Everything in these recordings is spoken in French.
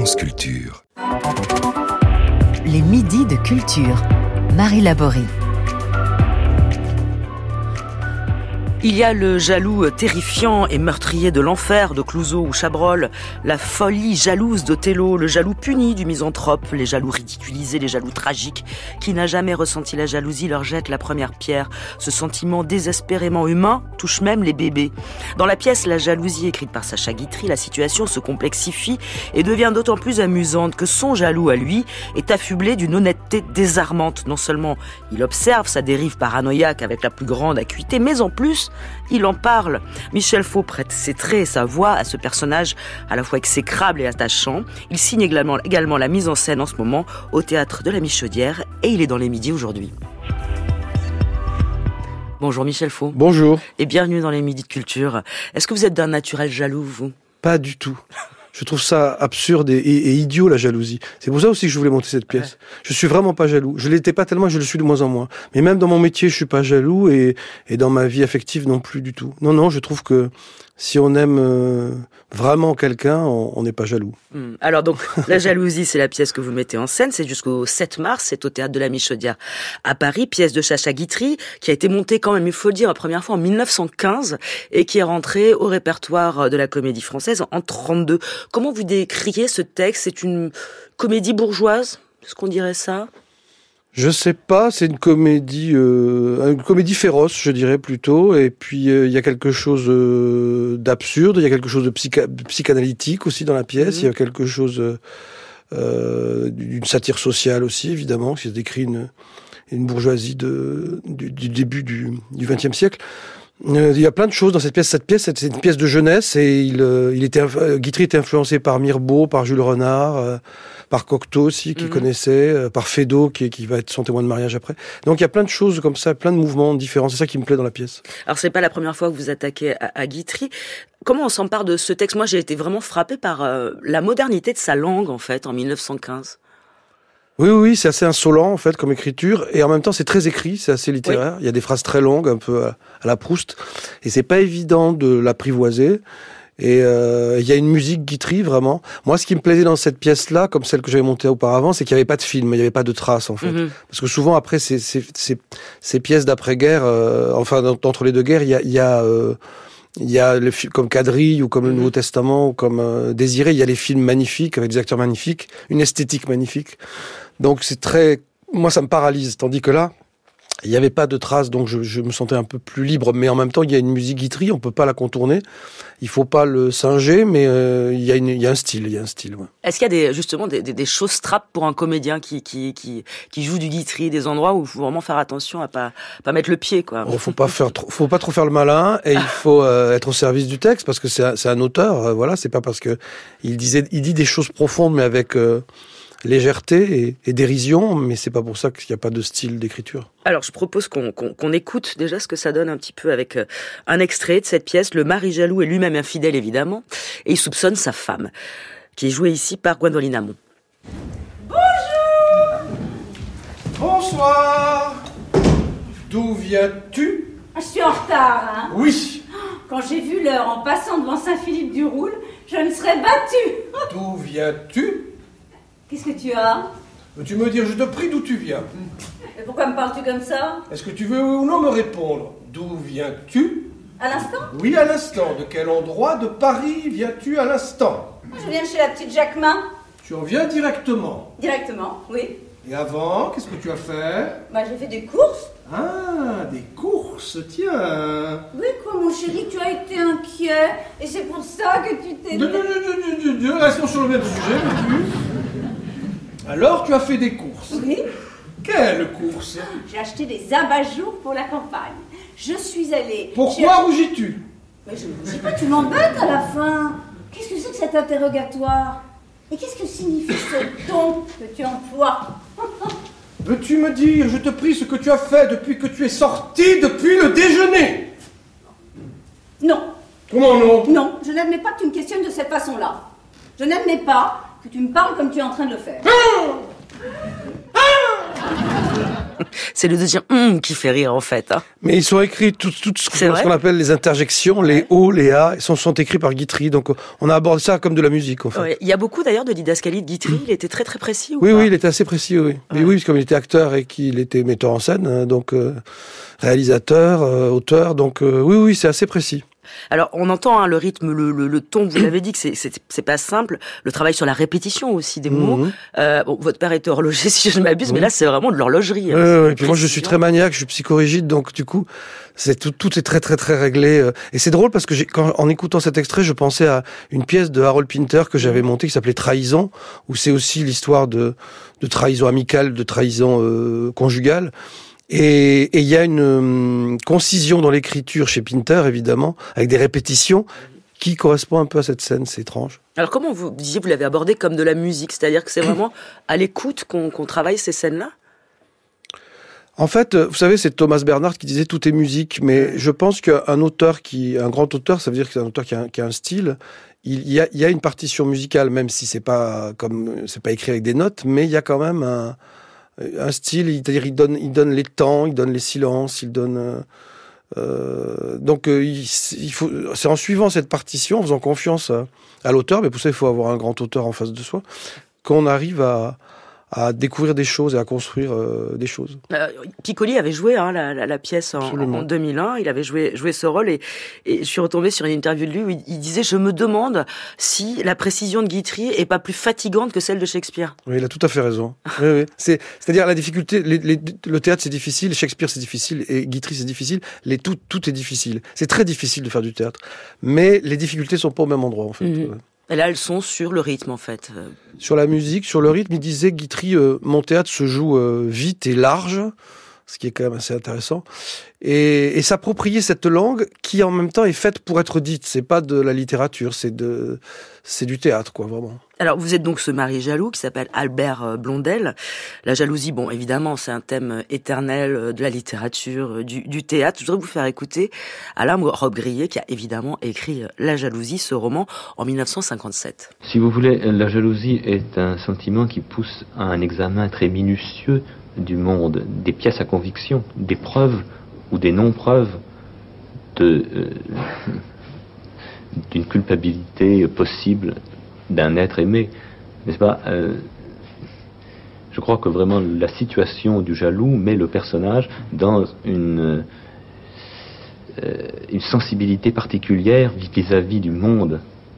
France Culture. Les midis de culture. Marie Laborie. Il y a le jaloux terrifiant et meurtrier de l'enfer de Clouseau ou Chabrol, la folie jalouse d'Othello, le jaloux puni du misanthrope, les jaloux ridiculisés, les jaloux tragiques. Qui n'a jamais ressenti la jalousie leur jette la première pierre. Ce sentiment désespérément humain touche même les bébés. Dans la pièce La jalousie, écrite par Sacha Guitry, la situation se complexifie et devient d'autant plus amusante que son jaloux à lui est affublé d'une honnêteté désarmante. Non seulement il observe sa dérive paranoïaque avec la plus grande acuité, mais en plus, il en parle. Michel Faux prête ses traits et sa voix à ce personnage à la fois exécrable et attachant. Il signe également la mise en scène en ce moment au Théâtre de la Michaudière et il est dans les midis aujourd'hui. Bonjour Michel Faux. Bonjour. Et bienvenue dans les midis de culture. Est-ce que vous êtes d'un naturel jaloux, vous ? Pas du tout. Je trouve ça absurde et idiot, la jalousie. C'est pour ça aussi que je voulais monter cette pièce. Ouais. Je suis vraiment pas jaloux. Je l'étais pas tellement, je le suis de moins en moins. Mais même dans mon métier, je suis pas jaloux et dans ma vie affective non plus du tout. Non, je trouve que si on aime vraiment quelqu'un, on n'est pas jaloux. Alors donc, La jalousie, c'est la pièce que vous mettez en scène. C'est jusqu'au 7 mars. C'est au Théâtre de la Michaudière à Paris. Pièce de Sacha Guitry, qui a été montée quand même, il faut le dire, la première fois en 1915 et qui est rentrée au répertoire de la Comédie Française en 32. Comment vous décririez ce texte ? C'est une comédie bourgeoise ? Est-ce qu'on dirait ça ? Je sais pas, c'est une comédie féroce, je dirais plutôt. Et puis il y a quelque chose d'absurde, il y a quelque chose de psychanalytique aussi dans la pièce. Il y a quelque chose d'une satire sociale aussi, évidemment, qui décrit une bourgeoisie du début du XXe siècle. Il y a plein de choses dans cette pièce. Cette pièce, c'est une pièce de jeunesse et Guitry était influencé par Mirbeau, par Jules Renard, par Cocteau aussi, qu'il connaissait, par Feydeau, qui va être son témoin de mariage après. Donc il y a plein de choses comme ça, plein de mouvements différents. C'est ça qui me plaît dans la pièce. Alors c'est pas la première fois que vous attaquez à Guitry. Comment on s'empare de ce texte ? Moi, j'ai été vraiment frappée par la modernité de sa langue, en fait, en 1915. Oui, c'est assez insolent, en fait, comme écriture. Et en même temps, c'est très écrit, c'est assez littéraire. Oui. Il y a des phrases très longues, un peu à la Proust. Et c'est pas évident de l'apprivoiser. Et il y a une musique Guitry, vraiment. Moi, ce qui me plaisait dans cette pièce-là, comme celle que j'avais montée auparavant, c'est qu'il n'y avait pas de film, il n'y avait pas de traces, en fait. Parce que souvent, après, ces pièces d'après-guerre, d'entre les deux guerres, il y a le film comme Quadrille ou comme le Nouveau Testament ou comme Désiré, il y a les films magnifiques avec des acteurs magnifiques, une esthétique magnifique. Donc moi ça me paralyse, tandis que là, il n'y avait pas de traces, donc je me sentais un peu plus libre. Mais en même temps, il y a une musique Guitry, on peut pas la contourner. Il faut pas le singer, mais il y a un style. Ouais. Est-ce qu'il y a justement des choses trappes pour un comédien qui joue du Guitry, des endroits où il faut vraiment faire attention à pas mettre le pied, quoi. Bon, faut pas trop faire le malin, et il faut être au service du texte, parce que c'est un auteur. Voilà, c'est pas parce que il dit des choses profondes, mais avec légèreté et dérision, mais c'est pas pour ça qu'il n'y a pas de style d'écriture. Alors, je propose qu'on écoute déjà ce que ça donne un petit peu avec un extrait de cette pièce. Le mari jaloux est lui-même infidèle, évidemment, et il soupçonne sa femme, qui est jouée ici par Gwendoline Amon. Bonjour. Bonsoir. D'où viens-tu ? Je suis en retard, hein ? Oui. Quand j'ai vu l'heure en passant devant Saint-Philippe-du-Roule, je me serais battue. D'où viens-tu ? Qu'est-ce que tu as ? Veux-tu me dire, je te prie, d'où tu viens ? Et pourquoi me parles-tu comme ça ? Est-ce que tu veux ou non me répondre ? D'où viens-tu ? À l'instant ? Oui, à l'instant. De quel endroit de Paris viens-tu à l'instant ? Je viens de chez la petite Jacquemin. Tu en viens directement ? Directement, oui. Et avant, qu'est-ce que tu as fait ? J'ai fait des courses. Ah, des courses, tiens. Oui, quoi, mon chéri, tu as été inquiet. Et c'est pour ça que tu t'es... Restons sur le même sujet, veux-tu ? Alors, tu as fait des courses ? Oui. Quelles courses ? J'ai acheté des abat-jours pour la campagne. Je suis allée... Pourquoi rougis-tu ? Mais je ne rougis pas, tu m'embêtes à la fin. Qu'est-ce que c'est que cet interrogatoire ? Et qu'est-ce que signifie ce ton que tu emploies ? Veux-tu me dire, je te prie, ce que tu as fait depuis que tu es sorti depuis le déjeuner ? Non. Comment non ? Non, je n'admets pas que tu me questionnes de cette façon-là. Je n'admets pas que tu me parles comme tu es en train de le faire. C'est le deuxième qui fait rire, en fait. Hein. Mais ils sont écrits, tout ce qu'on appelle les interjections, les O, les A, sont écrits par Guitry. Donc, on a abordé ça comme de la musique, en fait. Ouais. Il y a beaucoup, d'ailleurs, de didascalie de Guitry. Il était très, très précis, ou oui, pas? Oui, il était assez précis, oui. Ouais. Mais oui, comme il était acteur et qu'il était metteur en scène, donc réalisateur, auteur, donc oui, c'est assez précis. Alors, on entend hein, le rythme, le ton, vous l'avez dit que c'est pas simple. Le travail sur la répétition aussi des mots. Bon, votre père était horloger, si je ne m'abuse, mais là, c'est vraiment de l'horlogerie. Hein, et puis moi, je suis très maniaque, je suis psychorigide, donc du coup, tout est très, très, très réglé. Et c'est drôle parce que en écoutant cet extrait, je pensais à une pièce de Harold Pinter que j'avais montée qui s'appelait Trahison, où c'est aussi l'histoire de trahison amicale, de trahison conjugale. Et il y a une concision dans l'écriture chez Pinter, évidemment, avec des répétitions qui correspond un peu à cette scène, c'est étrange. Alors comment vous disiez, vous l'avez abordé comme de la musique, c'est-à-dire que c'est vraiment à l'écoute qu'on travaille ces scènes-là? En fait, vous savez, c'est Thomas Bernhard qui disait tout est musique, mais je pense qu'un grand auteur, ça veut dire que c'est un auteur qui a un style. Il y a une partition musicale, même si c'est pas écrit avec des notes, mais il y a quand même un style, c'est-à-dire il donne les temps, il donne les silences, il donne donc il faut, c'est en suivant cette partition, en faisant confiance à l'auteur, mais pour ça il faut avoir un grand auteur en face de soi, qu'on arrive à découvrir des choses et à construire des choses. Piccoli avait joué hein, la pièce en 2001, il avait joué ce rôle et je suis retombée sur une interview de lui où il disait « Je me demande si la précision de Guitry est pas plus fatigante que celle de Shakespeare. » Oui, il a tout à fait raison. Oui. C'est-à-dire la difficulté, le théâtre c'est difficile, Shakespeare c'est difficile et Guitry c'est difficile, tout est difficile. C'est très difficile de faire du théâtre, mais les difficultés sont pas au même endroit en fait. Ouais. Et là, elles sont sur le rythme, en fait. Sur la musique, sur le rythme, il disait, Guitry, mon théâtre se joue vite et large, ce qui est quand même assez intéressant, et s'approprier cette langue qui, en même temps, est faite pour être dite. C'est pas de la littérature, c'est du théâtre, quoi, vraiment. Alors, vous êtes donc ce mari jaloux qui s'appelle Albert Blondel. La jalousie, bon, évidemment, c'est un thème éternel de la littérature, du théâtre. Je voudrais vous faire écouter Alain Robbe-Grillet, qui a évidemment écrit La jalousie, ce roman, en 1957. Si vous voulez, la jalousie est un sentiment qui pousse à un examen très minutieux du monde, des pièces à conviction, des preuves ou des non-preuves d'une culpabilité possible d'un être aimé, n'est-ce pas? Je crois que vraiment la situation du jaloux met le personnage dans une sensibilité particulière vis-à-vis du monde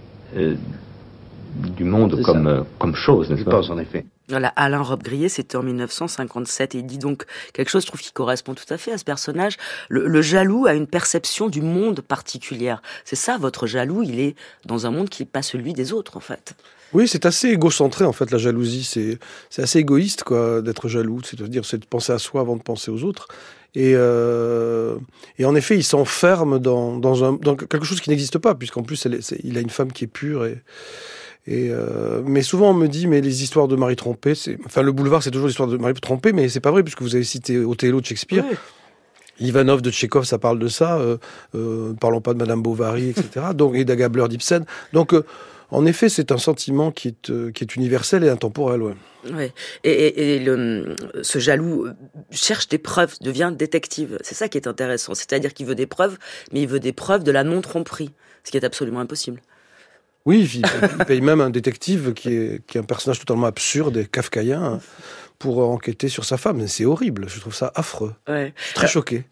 comme chose, n'est-ce pas? Je pense en effet. Voilà, Alain Robbe-Grillet, c'était en 1957, et il dit donc quelque chose, je trouve, qui correspond tout à fait à ce personnage. Le jaloux a une perception du monde particulière. C'est ça, votre jaloux, il est dans un monde qui n'est pas celui des autres, en fait. Oui, c'est assez égocentré, en fait, la jalousie. C'est assez égoïste, quoi, d'être jaloux. C'est-à-dire, c'est de penser à soi avant de penser aux autres. Et en effet, il s'enferme dans quelque chose qui n'existe pas, puisqu'en plus, il a une femme qui est pure mais souvent on me dit mais les histoires de mari trompé, le boulevard c'est toujours l'histoire de mari trompé, mais c'est pas vrai puisque vous avez cité Othello de Shakespeare. Oui. Ivanov de Tchekhov, ça parle de ça. Parlons pas de Madame Bovary, etc. Donc et d'Agabler d'Ibsen. Donc en effet, c'est un sentiment qui est universel et intemporel. Ouais. Ouais. Et ce jaloux cherche des preuves, devient détective. C'est ça qui est intéressant. C'est-à-dire qu'il veut des preuves, mais il veut des preuves de la non-tromperie, ce qui est absolument impossible. Oui, il paye même un détective qui est un personnage totalement absurde et kafkaïen pour enquêter sur sa femme. C'est horrible, je trouve ça affreux. Ouais. Je suis très choqué.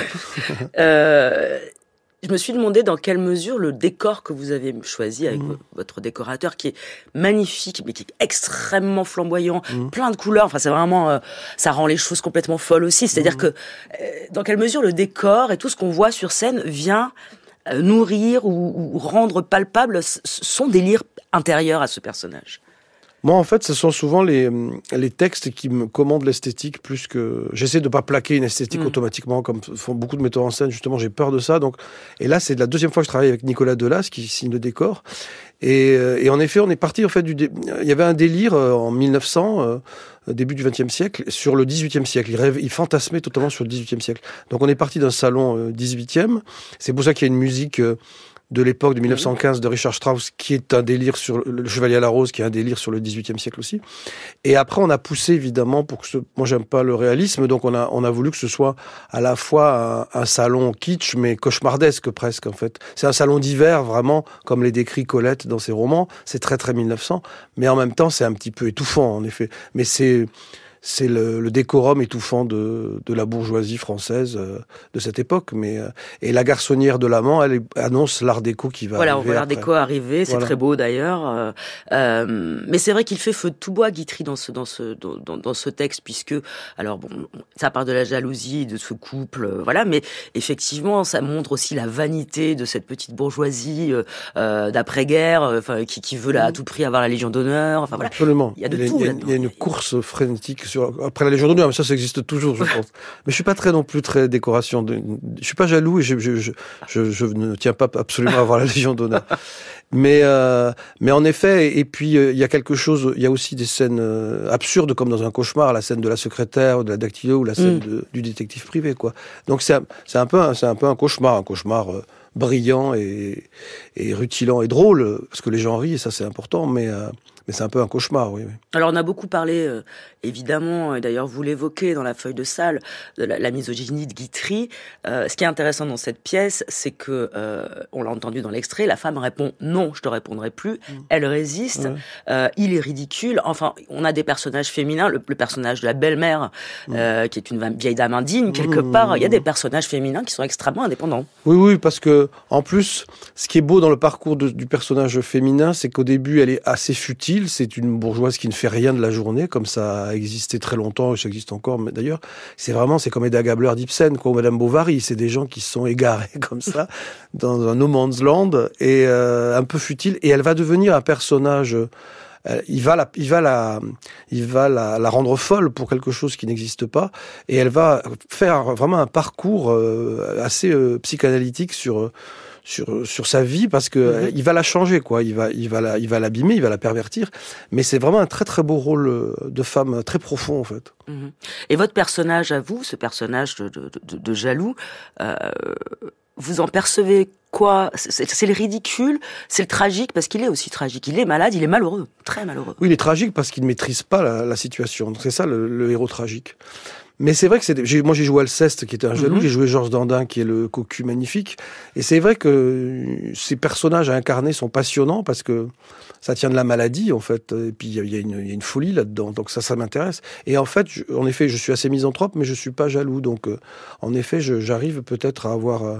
Je me suis demandé dans quelle mesure le décor que vous avez choisi avec votre décorateur, qui est magnifique, mais qui est extrêmement flamboyant, plein de couleurs, enfin c'est vraiment, ça rend les choses complètement folles aussi. C'est-à-dire que dans quelle mesure le décor et tout ce qu'on voit sur scène vient nourrir ou rendre palpable son délire intérieur à ce personnage. Moi, en fait, ce sont souvent les textes qui me commandent l'esthétique plus que... J'essaie de ne pas plaquer une esthétique automatiquement, comme font beaucoup de metteurs en scène. Justement, j'ai peur de ça. Donc... Et là, c'est la deuxième fois que je travaille avec Nicolas Delas, qui signe le décor. Et en effet, on est parti, en fait, il y avait un délire en 1900, début du XXe siècle, sur le XVIIIe siècle. Il fantasmait totalement sur le XVIIIe siècle. Donc, on est parti d'un salon XVIIIe. C'est pour ça qu'il y a une musique de l'époque de 1915 de Richard Strauss, qui est un délire sur le Chevalier à la Rose, qui est un délire sur le XVIIIe siècle aussi. Et après, on a poussé évidemment pour que moi j'aime pas le réalisme, donc on a voulu que ce soit à la fois un salon kitsch, mais cauchemardesque presque en fait. C'est un salon d'hiver vraiment, comme les décrit Colette dans ses romans. C'est très très 1900, mais en même temps c'est un petit peu étouffant en effet. Mais c'est le décorum étouffant de la bourgeoisie française de cette époque. Et la garçonnière de l'amant, elle annonce l'art déco qui va arriver. Voilà, on voit l'art déco arriver, c'est très beau d'ailleurs. Mais c'est vrai qu'il fait feu de tout bois, Guitry, dans ce texte, puisque, alors bon, ça part de la jalousie de ce couple, voilà, mais effectivement, ça montre aussi la vanité de cette petite bourgeoisie d'après-guerre, qui veut à tout prix avoir la Légion d'honneur. Enfin voilà. Absolument. Il y a de tout là-dedans. Il y a une course frénétique après la Légion d'honneur, mais ça existe toujours, je pense. Mais je suis pas très décoration. Je suis pas jaloux et je ne tiens pas absolument à avoir la Légion d'honneur. Mais en effet, et puis il y a quelque chose, il y a aussi des scènes absurdes comme dans un cauchemar, la scène de la secrétaire, de la dactylo ou la scène du détective privé, quoi. Donc c'est un peu un cauchemar brillant et rutilant et drôle, parce que les gens rient, et ça c'est important, mais c'est un peu un cauchemar, oui. Alors on a beaucoup parlé, évidemment, et d'ailleurs vous l'évoquez dans la feuille de salle, de la misogynie de Guitry. Ce qui est intéressant dans cette pièce, c'est que, on l'a entendu dans l'extrait, la femme répond « non, je te répondrai plus ». Elle résiste, il est ridicule. Enfin, on a des personnages féminins, le personnage de la belle-mère, qui est une vieille dame indigne, quelque part. Il y a des personnages féminins qui sont extrêmement indépendants. Oui, parce que, en plus, ce qui est beau dans le parcours du personnage féminin, c'est qu'au début, elle est assez futile. C'est une bourgeoise qui ne fait rien de la journée, comme ça a existé très longtemps, et ça existe encore, mais d'ailleurs. C'est comme Edda Gabler d'Ibsen, quoi, ou Madame Bovary. C'est des gens qui se sont égarés comme ça, dans un no man's land, et un peu futile. Et elle va devenir un personnage... Il va la rendre folle pour quelque chose qui n'existe pas, et elle va faire vraiment un parcours assez psychanalytique sur sa vie, parce que il va la changer, quoi. Il va l'abîmer, il va la pervertir. Mais c'est vraiment un très très beau rôle de femme, très profond en fait. Et votre personnage à vous, ce personnage de jaloux, vous en percevez quoi ? C'est le ridicule, c'est le tragique, parce qu'il est aussi tragique. Il est malade, il est malheureux, très malheureux. Oui, il est tragique parce qu'il ne maîtrise pas la situation. Donc c'est ça le héros tragique. Mais c'est vrai que moi j'ai joué Alceste qui était un jaloux, j'ai joué Georges Dandin qui est le cocu magnifique, et c'est vrai que ces personnages à incarner sont passionnants parce que ça tient de la maladie en fait, et puis il y a une folie là-dedans, donc ça m'intéresse. Et en fait, en effet, je suis assez misanthrope, mais je suis pas jaloux, donc en effet, j'arrive peut-être à avoir.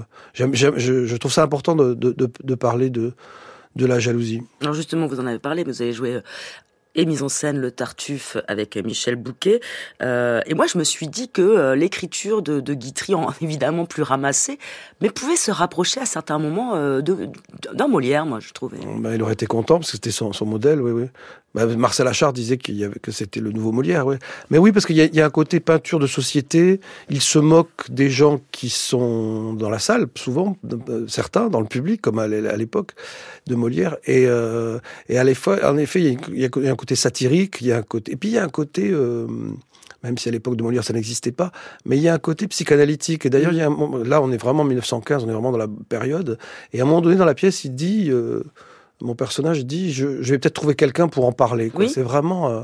Je trouve ça important de parler de la jalousie. Alors justement, vous en avez parlé, vous avez joué et mise en scène Le Tartuffe avec Michel Bouquet. Et moi, je me suis dit que l'écriture de Guitry, évidemment plus ramassée, mais pouvait se rapprocher à certains moments d'un Molière, moi, je trouvais. Il aurait été content, parce que c'était son modèle, oui. Marcel Achard disait que c'était le nouveau Molière, oui. Mais oui, parce qu'il y a un côté peinture de société. Il se moque des gens qui sont dans la salle, souvent, certains, dans le public, comme à l'époque de Molière. Et à l'effet, en effet, il y a un côté satirique, et puis il y a un côté, même si à l'époque de Molière ça n'existait pas, mais il y a un côté psychanalytique. Et d'ailleurs, là on est vraiment en 1915, on est vraiment dans la période, et à un moment donné dans la pièce, il dit, mon personnage dit, je vais peut-être trouver quelqu'un pour en parler, quoi. Oui. C'est vraiment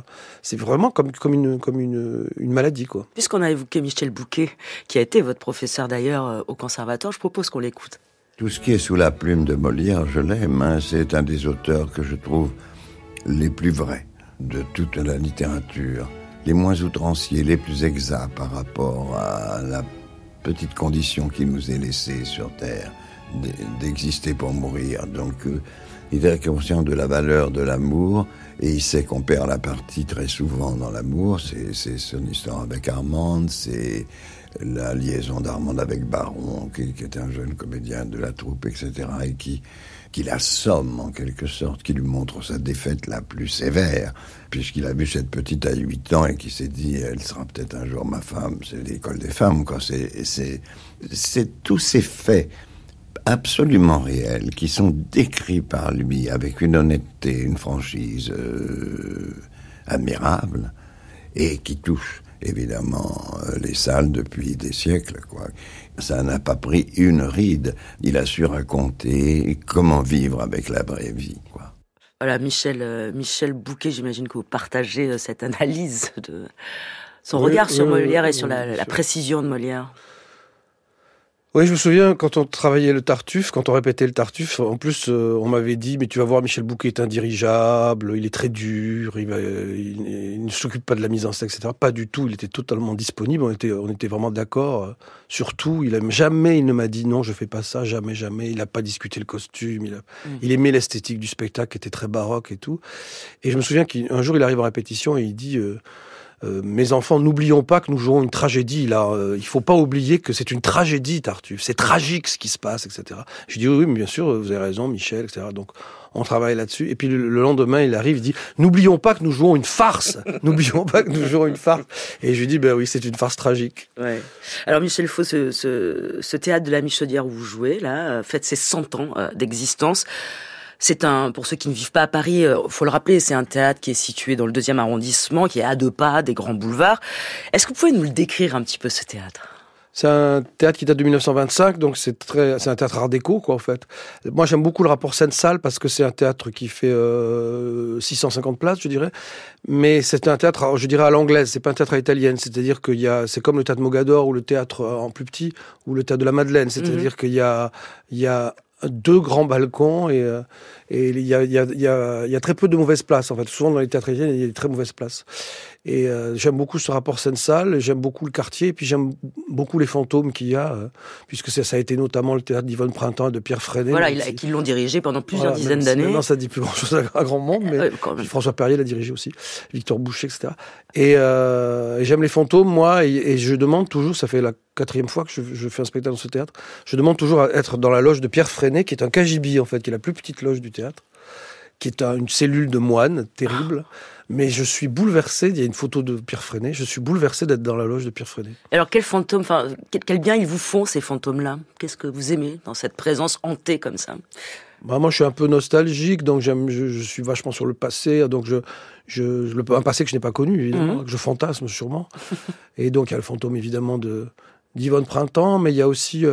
comme une maladie, quoi. Puisqu'on a évoqué Michel Bouquet, qui a été votre professeur d'ailleurs au conservatoire, je propose qu'on l'écoute. Tout ce qui est sous la plume de Molière, je l'aime, c'est un des auteurs que je trouve les plus vrais de toute la littérature, les moins outranciers, les plus exacts par rapport à la petite condition qui nous est laissée sur Terre, d'exister pour mourir. Donc, il est conscient de la valeur de l'amour, et il sait qu'on perd la partie très souvent dans l'amour. C'est son histoire avec Armande, c'est la liaison d'Armande avec Baron, qui est un jeune comédien de la troupe, etc., et qui l'assomme en quelque sorte, qui lui montre sa défaite la plus sévère, puisqu'il a vu cette petite à 8 ans et qui s'est dit, elle sera peut-être un jour ma femme. C'est l'école des femmes, quoi. C'est tous ces faits absolument réels qui sont décrits par lui avec une honnêteté, une franchise admirable, et qui touchent. évidemment les salles depuis des siècles, quoi. Ça n'a pas pris une ride. Il a su raconter comment vivre avec la vraie vie, quoi. Voilà, Michel Bouquet, j'imagine que vous partagez cette analyse de son regard sur Molière et sur la précision de Molière. Oui, je me souviens quand on travaillait le Tartuffe, quand on répétait le Tartuffe, en plus on m'avait dit mais tu vas voir, Michel Bouquet est indirigeable, il est très dur, il ne s'occupe pas de la mise en scène, etc. Pas du tout, il était totalement disponible, on était vraiment d'accord sur tout. Jamais il ne m'a dit non, je fais pas ça, jamais. Il n'a pas discuté le costume, il aimait l'esthétique du spectacle qui était très baroque et tout. Et je me souviens qu'un jour il arrive en répétition et il dit mes enfants, n'oublions pas que nous jouons une tragédie, là. Il faut pas oublier que c'est une tragédie, Tartuffe. C'est tragique ce qui se passe, etc. Je dis oui, mais bien sûr, vous avez raison, Michel, etc. Donc, on travaille là-dessus. Et puis, le lendemain, il arrive, il dit, n'oublions pas que nous jouons une farce. N'oublions pas que nous jouons une farce. Et je lui dis, ben oui, c'est une farce tragique. Ouais. Alors, Michel Faux, ce théâtre de la Michaudière où vous jouez, là, fête ses 100 ans d'existence. Pour ceux qui ne vivent pas à Paris, faut le rappeler, c'est un théâtre qui est situé dans le 2e arrondissement, qui est à 2 pas des grands boulevards. Est-ce que vous pouvez nous le décrire un petit peu, ce théâtre ? C'est un théâtre qui date de 1925, donc c'est un théâtre art déco, quoi, en fait. Moi, j'aime beaucoup le rapport scène-salle parce que c'est un théâtre qui fait 650 places, je dirais. Mais c'est un théâtre, je dirais, à l'anglaise. C'est pas un théâtre à l'italienne. C'est-à-dire c'est comme le théâtre Mogador ou le théâtre en plus petit ou le théâtre de la Madeleine. C'est-à-dire qu'il y a 2 grands balcons et il y a très peu de mauvaises places, en fait. Souvent dans les théâtres italiens, il y a des très mauvaises places. Et j'aime beaucoup ce rapport scène-salle, j'aime beaucoup le quartier, et puis j'aime beaucoup les fantômes qu'il y a, puisque ça a été notamment le théâtre d'Yvonne Printemps et de Pierre Freinet. Voilà, qui l'ont dirigé pendant plusieurs dizaines d'années. Maintenant, ça dit plus grand-chose à grand monde, mais François Perrier l'a dirigé aussi, Victor Boucher, etc. Et j'aime les fantômes, moi, et je demande toujours, ça fait la 4e fois que je fais un spectacle dans ce théâtre, je demande toujours à être dans la loge de Pierre Freinet, qui est un cagibi, en fait, qui est la plus petite loge du théâtre, qui est une cellule de moine terrible. Mais je suis bouleversé, il y a une photo de Pierre Freinet, je suis bouleversé d'être dans la loge de Pierre Freinet. Alors quel bien ils vous font, ces fantômes-là ? Qu'est-ce que vous aimez dans cette présence hantée comme ça ? Moi, je suis un peu nostalgique, donc je suis vachement sur le passé, donc un passé que je n'ai pas connu, évidemment, que je fantasme sûrement. Et donc il y a le fantôme, évidemment, d'Yvonne Printemps, mais il y a aussi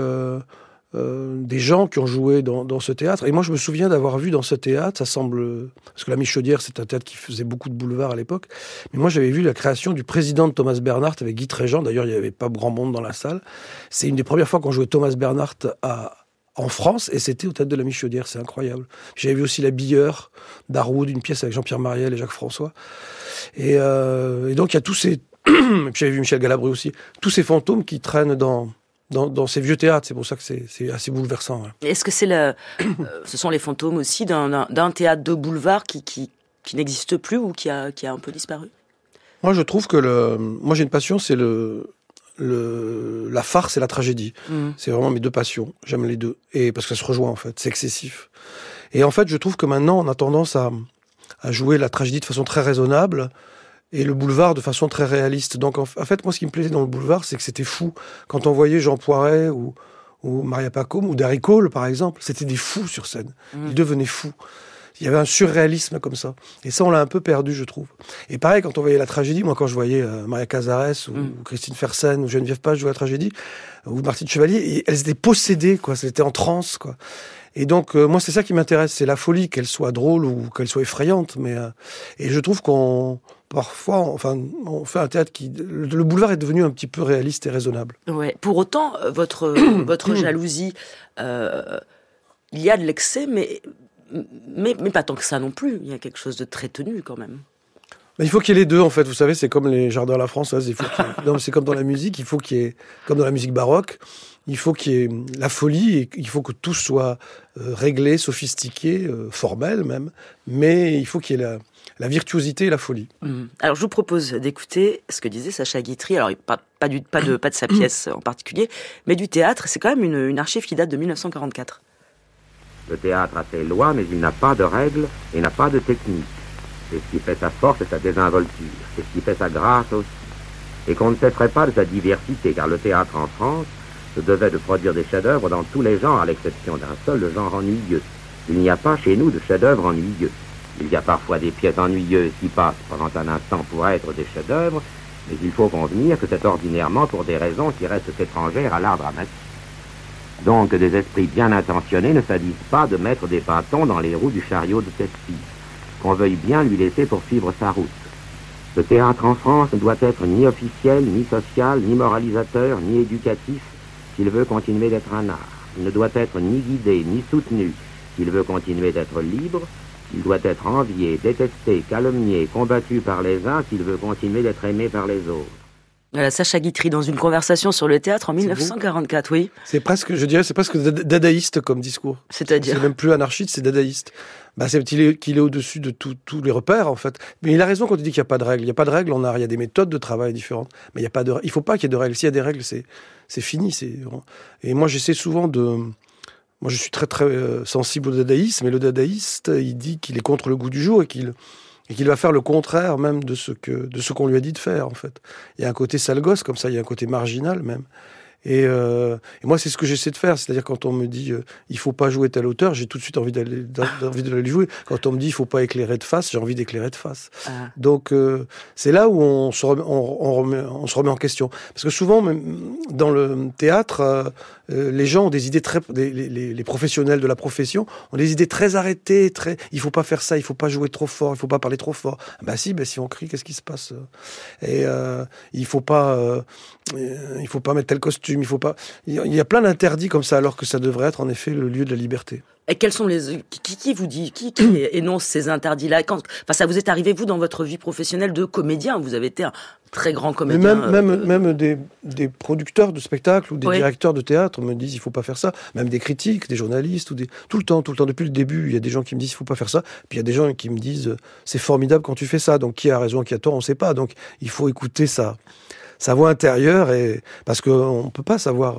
des gens qui ont joué dans ce théâtre. Et moi, je me souviens d'avoir vu dans ce théâtre, parce que la Michaudière, c'est un théâtre qui faisait beaucoup de boulevards à l'époque, mais moi, j'avais vu la création du président de Thomas Bernhardt avec Guy Tréjean. D'ailleurs, il n'y avait pas grand monde dans la salle. C'est une des premières fois qu'on jouait Thomas Bernhardt en France, et c'était au théâtre de la Michaudière. C'est incroyable. J'avais vu aussi La Billeure d'Arwood, une pièce avec Jean-Pierre Mariel et Jacques François. Et donc, il y a tous ces... et puis j'avais vu Michel Galabru aussi. Tous ces fantômes qui traînent dans ces vieux théâtres, c'est pour ça que c'est assez bouleversant. Ouais. Est-ce que ce sont les fantômes aussi d'un théâtre de boulevard qui n'existe plus ou qui a un peu disparu ? Moi, je trouve que moi j'ai une passion, c'est la farce et la tragédie. C'est vraiment mes 2 passions. J'aime les 2, et parce que ça se rejoint en fait. C'est excessif. Et en fait, je trouve que maintenant, on a tendance à jouer la tragédie de façon très raisonnable. Et le boulevard de façon très réaliste. Donc, en fait, moi, ce qui me plaisait dans le boulevard, c'est que c'était fou. Quand on voyait Jean Poiret ou Maria Pacôme ou Darry Cole, par exemple, c'était des fous sur scène. Ils devenaient fous. Il y avait un surréalisme comme ça. Et ça, on l'a un peu perdu, je trouve. Et pareil, quand on voyait la tragédie, moi, quand je voyais Maria Cazares ou Christine Fersen ou Geneviève Page jouer la tragédie, ou Martine Chevalier, elles étaient possédées, quoi. C'était en transe, quoi. Et donc, moi, c'est ça qui m'intéresse. C'est la folie, qu'elle soit drôle ou qu'elle soit effrayante. Et je trouve parfois, on fait un théâtre le boulevard est devenu un petit peu réaliste et raisonnable. Ouais. Pour autant, votre jalousie, il y a de l'excès, mais pas tant que ça non plus. Il y a quelque chose de très tenu quand même. Il faut qu'il y ait les 2, en fait. Vous savez, c'est comme les jardins à la française. C'est comme dans la musique. Il faut qu'il y ait, comme dans la musique baroque, il faut qu'il y ait la folie et il faut que tout soit réglé, sophistiqué, formel même. Mais il faut qu'il y ait la virtuosité et la folie. Alors, je vous propose d'écouter ce que disait Sacha Guitry. Alors, pas de sa pièce en particulier, mais du théâtre. C'est quand même une archive qui date de 1944. Le théâtre a ses lois, mais il n'a pas de règles et n'a pas de technique. C'est ce qui fait sa force et sa désinvolture. C'est ce qui fait sa grâce aussi. Et qu'on ne cesserait pas de sa diversité, car le théâtre en France se devait de produire des chefs-d'œuvre dans tous les genres, à l'exception d'un seul, le genre ennuyeux. Il n'y a pas chez nous de chefs-d'œuvre ennuyeux. Il y a parfois des pièces ennuyeuses qui passent pendant un instant pour être des chefs-d'œuvre, Mais il faut convenir que c'est ordinairement pour des raisons qui restent étrangères à l'art dramatique. Donc des esprits bien intentionnés ne s'avisent pas de mettre des bâtons dans les roues du chariot de Shakespeare, qu'on veuille bien lui laisser poursuivre sa route. Le théâtre en France ne doit être ni officiel, ni social, ni moralisateur, ni éducatif, s'il veut continuer d'être un art. Il ne doit être ni guidé, ni soutenu, s'il veut continuer d'être libre. Il doit être envié, détesté, calomnié, combattu par les uns, s'il veut continuer d'être aimé par les autres. Voilà, Sacha Guitry, dans une conversation sur le théâtre en 1944, oui. C'est presque, je dirais, c'est presque dadaïste comme discours. C'est-à-dire? C'est même plus anarchiste, c'est dadaïste. C'est qu'il est au-dessus de tous les repères, en fait. Mais il a raison quand il dit qu'il n'y a pas de règles. Il n'y a pas de règles en art. Il y a des méthodes de travail différentes. Mais il n'y a pas de, il faut pas qu'il y ait de règles. S'il y a des règles, c'est fini. Et moi, j'essaie souvent moi, je suis très, très sensible au dadaïsme. Et le dadaïste, il dit qu'il est contre le goût du jour et qu'il va faire le contraire même de ce qu'on lui a dit de faire, en fait. Il y a un côté sale gosse, comme ça, il y a un côté marginal, même. Et moi, c'est ce que j'essaie de faire. C'est-à-dire, quand on me dit il faut pas jouer tel auteur, j'ai tout de suite envie de le jouer. Quand on me dit il faut pas éclairer de face, j'ai envie d'éclairer de face. Donc, c'est là où on se remet en question. Parce que souvent, même dans le théâtre, les gens ont des idées les professionnels de la profession ont des idées très arrêtées, il faut pas faire ça, il faut pas jouer trop fort, il faut pas parler trop fort. Si on crie, qu'est-ce qui se passe? Et il faut pas mettre tel costume, il y a plein d'interdits comme ça, alors que ça devrait être en effet le lieu de la liberté. Et quels sont qui vous dit, qui énonce ces interdits-là? Ça vous est arrivé, vous, dans votre vie professionnelle de comédien? Vous avez été un très grand comédien. Même des producteurs de spectacles ou des directeurs de théâtre me disent il faut pas faire ça. Même des critiques, des journalistes, tout le temps, depuis le début, il y a des gens qui me disent il faut pas faire ça. Puis il y a des gens qui me disent c'est formidable quand tu fais ça. Donc qui a raison, qui a tort, on sait pas. Donc il faut écouter sa voix intérieure, parce qu'on peut pas savoir.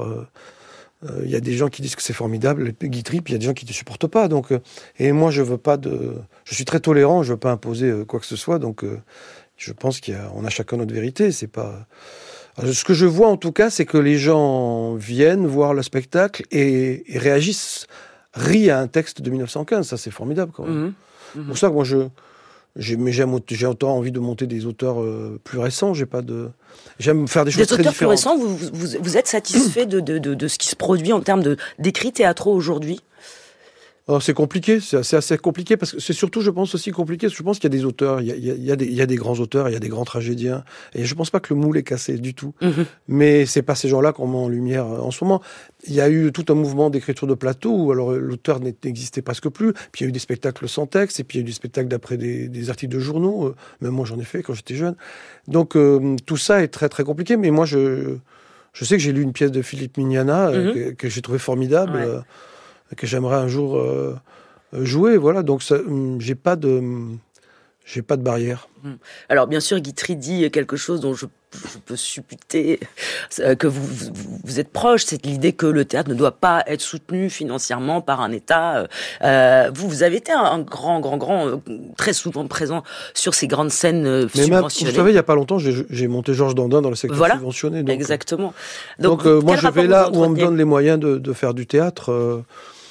Il y a des gens qui disent que c'est formidable, Guitry, puis il y a des gens qui ne supportent pas. Donc, et moi, je suis très tolérant, je veux pas imposer quoi que ce soit. Donc, je pense qu'on a chacun notre vérité. C'est pas. Ce que je vois en tout cas, c'est que les gens viennent voir le spectacle et réagissent, rient à un texte de 1915. Ça, c'est formidable quand même. C'est pour ça que moi, j'ai autant envie de monter des auteurs plus récents. J'aime faire des choses très différentes. Des auteurs plus récents, vous êtes satisfait de ce qui se produit en termes d'écrits théâtraux aujourd'hui? C'est compliqué, c'est assez compliqué, parce que c'est surtout, je pense, aussi compliqué, parce que je pense qu'il y a des auteurs, il y a des grands auteurs, il y a des grands tragédiens, et je pense pas que le moule est cassé du tout. Mais c'est pas ces gens-là qu'on met en lumière en ce moment. Il y a eu tout un mouvement d'écriture de plateau, où alors l'auteur n'existait presque plus, puis il y a eu des spectacles sans texte, et puis il y a eu des spectacles d'après des articles de journaux, même moi j'en ai fait quand j'étais jeune. Donc tout ça est très très compliqué, mais moi je sais que j'ai lu une pièce de Philippe Mignana, que j'ai trouvé formidable, que j'aimerais un jour jouer, voilà. Donc j'ai pas de barrière. Alors bien sûr, Guitry dit quelque chose dont je peux supputer que vous êtes proche, c'est l'idée que le théâtre ne doit pas être soutenu financièrement par un État. Vous avez été un grand, très souvent présent sur ces grandes scènes subventionnées. Vous savez, il y a pas longtemps, j'ai monté Georges Dandin dans le secteur subventionné. Donc, exactement. Donc moi, je vais là où on me donne les moyens de faire du théâtre.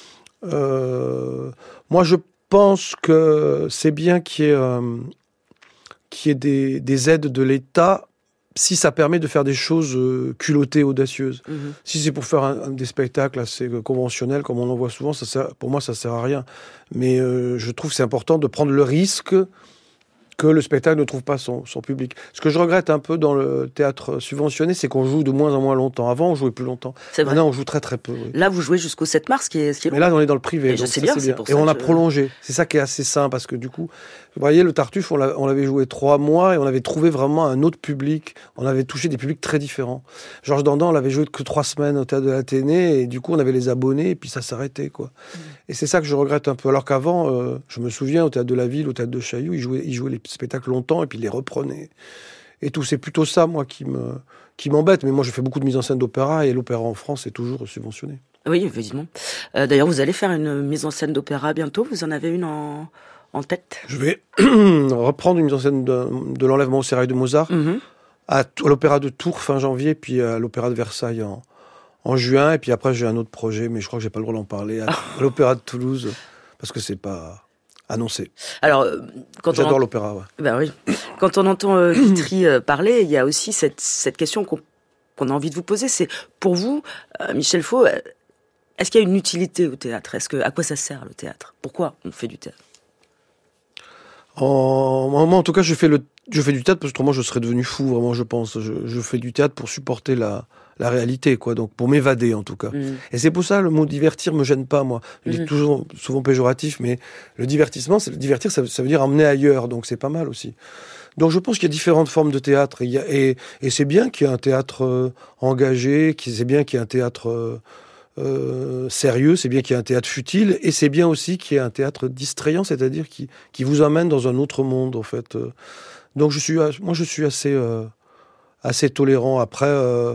Moi, je pense que c'est bien qu'il y ait des aides de l'État si ça permet de faire des choses culottées, audacieuses. Si c'est pour faire des spectacles assez conventionnels, comme on en voit souvent, pour moi, ça sert à rien. Mais je trouve que c'est important de prendre le risque que le spectacle ne trouve pas son public. Ce que je regrette un peu dans le théâtre subventionné, c'est qu'on joue de moins en moins longtemps. Avant, on jouait plus longtemps. Maintenant, on joue très très peu. Oui. Là, vous jouez jusqu'au 7 mars, qui est long. Mais là, on est dans le privé. Je sais bien, c'est pour ça. Et on a prolongé. C'est ça qui est assez sain, parce que du coup, vous voyez, le Tartuffe, on l'avait joué 3 mois et on avait trouvé vraiment un autre public. On avait touché des publics très différents. Georges Dandin, on l'avait joué que 3 semaines au théâtre de l'Athénée, et du coup, on avait les abonnés, et puis ça s'arrêtait, quoi. Et c'est ça que je regrette un peu. Alors qu'avant, je me souviens, au théâtre de la Ville, au théâtre de Chaillot, ils jouaient les spectacles longtemps, et puis ils les reprenaient. Et tout, c'est plutôt ça, moi, qui m'embête. Mais moi, je fais beaucoup de mise en scène d'opéra, et l'opéra en France est toujours subventionné. Oui, évidemment. D'ailleurs, vous allez faire une mise en scène d'opéra bientôt. Vous en avez une en tête? Je vais reprendre une mise en scène de l'Enlèvement au sérail de Mozart à l'Opéra de Tours fin janvier, puis à l'Opéra de Versailles en juin. Et puis après, j'ai un autre projet, mais je crois que j'ai pas le droit d'en parler, à l'Opéra de Toulouse, parce que c'est pas annoncé. Alors, j'adore l'opéra. Ouais. Ben oui. Quand on entend Vitry parler, il y a aussi cette question qu'on a envie de vous poser. C'est pour vous, Michel Faux, est-ce qu'il y a une utilité au théâtre ? À quoi ça sert le théâtre ? Pourquoi on fait du théâtre ? En tout cas, je fais du théâtre parce que autrement je serais devenu fou, vraiment, je pense. Je fais du théâtre pour supporter la réalité, quoi. Donc, pour m'évader, en tout cas. Et c'est pour ça, le mot divertir me gêne pas, moi. Il est toujours, souvent péjoratif, mais le divertissement, divertir, ça veut dire emmener ailleurs. Donc, c'est pas mal aussi. Donc, je pense qu'il y a différentes formes de théâtre. Et c'est bien qu'il y ait un théâtre engagé, c'est bien qu'il y ait un théâtre sérieux, c'est bien qu'il y ait un théâtre futile, et c'est bien aussi qu'il y ait un théâtre distrayant, c'est-à-dire qui vous emmène dans un autre monde, en fait. Donc, je suis assez tolérant. Après,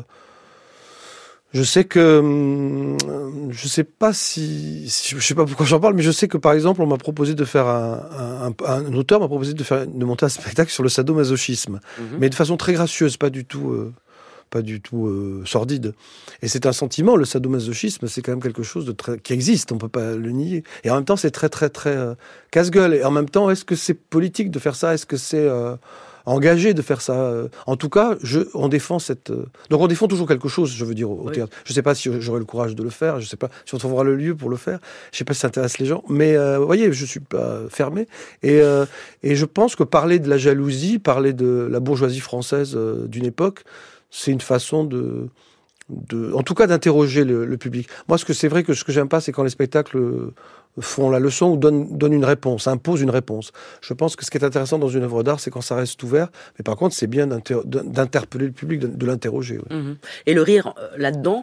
je sais que, je sais pas pourquoi j'en parle, mais je sais que par exemple, on m'a proposé de faire un auteur m'a proposé de monter un spectacle sur le sadomasochisme, mais de façon très gracieuse, pas du tout sordide. Et c'est un sentiment, le sadomasochisme, c'est quand même quelque chose qui existe, on peut pas le nier. Et en même temps, c'est très très très casse-gueule. Et en même temps, est-ce que c'est politique de faire ça ? Est-ce que c'est engagé de faire ça ? En tout cas, on défend donc on défend toujours quelque chose, je veux dire, au théâtre. Je sais pas si j'aurai le courage de le faire, je sais pas si on trouvera le lieu pour le faire, je sais pas si ça intéresse les gens, mais vous voyez, je suis pas fermé. Et je pense que parler de la jalousie, parler de la bourgeoisie française d'une époque, c'est une façon en tout cas d'interroger le public. Moi, ce que j'aime pas, c'est quand les spectacles font la leçon ou donnent une réponse, imposent une réponse. Je pense que ce qui est intéressant dans une œuvre d'art, c'est quand ça reste ouvert, mais par contre, c'est bien d'interpeller le public, de l'interroger. Ouais. Et le rire, là-dedans,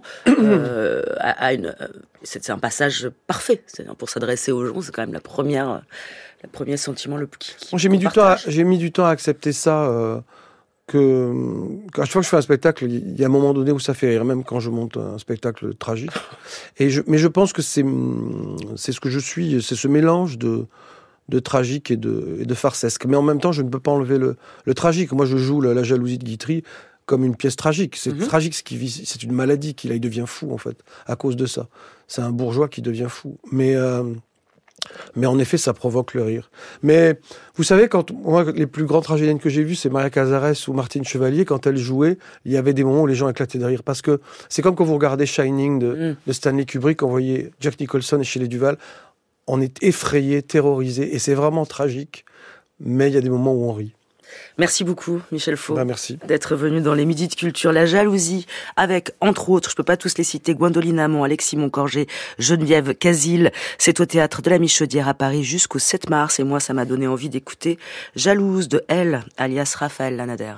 c'est un passage parfait. Pour s'adresser aux gens, c'est quand même le premier sentiment le plus j'ai mis du temps à accepter ça. À chaque fois que je fais un spectacle, il y a un moment donné où ça fait rire, même quand je monte un spectacle tragique. Mais je pense que c'est ce que je suis, c'est ce mélange de tragique et de farcesque. Mais en même temps, je ne peux pas enlever le tragique. Moi, je joue la jalousie de Guitry comme une pièce tragique. C'est tragique, c'est une maladie qu'il a, il devient fou, en fait, à cause de ça. C'est un bourgeois qui devient fou. Mais en effet, ça provoque le rire. Mais vous savez, moi, les plus grandes tragédiennes que j'ai vues, c'est Maria Cazares ou Martine Chevalier. Quand elles jouaient, il y avait des moments où les gens éclataient de rire. Parce que c'est comme quand vous regardez Shining de Stanley Kubrick, quand vous voyez Jack Nicholson et Shelley Duvall, on est effrayé, terrorisé, et c'est vraiment tragique. Mais il y a des moments où on rit. Merci beaucoup, Michel Faux, merci d'être venu dans les Midis de Culture. La jalousie, avec, entre autres, je peux pas tous les citer, Gwendoline Amon, Alexis Moncorgé, Geneviève Casil. C'est au Théâtre de la Michaudière à Paris jusqu'au 7 mars. Et moi, ça m'a donné envie d'écouter Jalouse de Elle, alias Raphaël Lanader.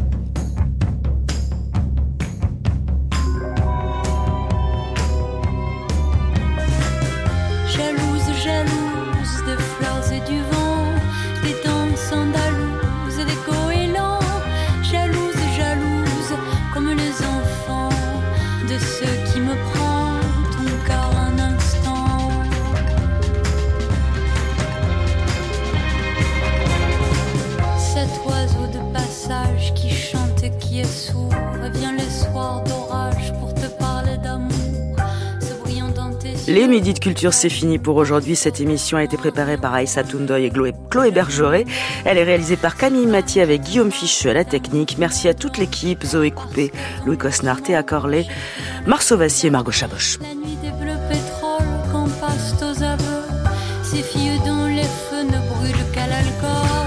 Jalouse des fleurs et du vent, des danses andalouse, des goélands, jalouse comme les enfants de ceux qui me prend ton cœur un instant. Cet oiseau de passage qui chante et qui est sourd vient les soirs d'orage pour te parler d'amour. Les Midis de Culture, c'est fini pour aujourd'hui. Cette émission a été préparée par Aïssa Toundoy et Chloé Bergeret. Elle est réalisée par Camille Mathieu avec Guillaume Ficheux à la technique. Merci à toute l'équipe, Zoé Coupé, Louis Cosnard, Théa Corlet, Marceau Vassier et Margot Chaboch. La nuit des bleus pétrole qu'on passe aux aveux, ces filles dont les feux ne brûlent qu'à l'alcool.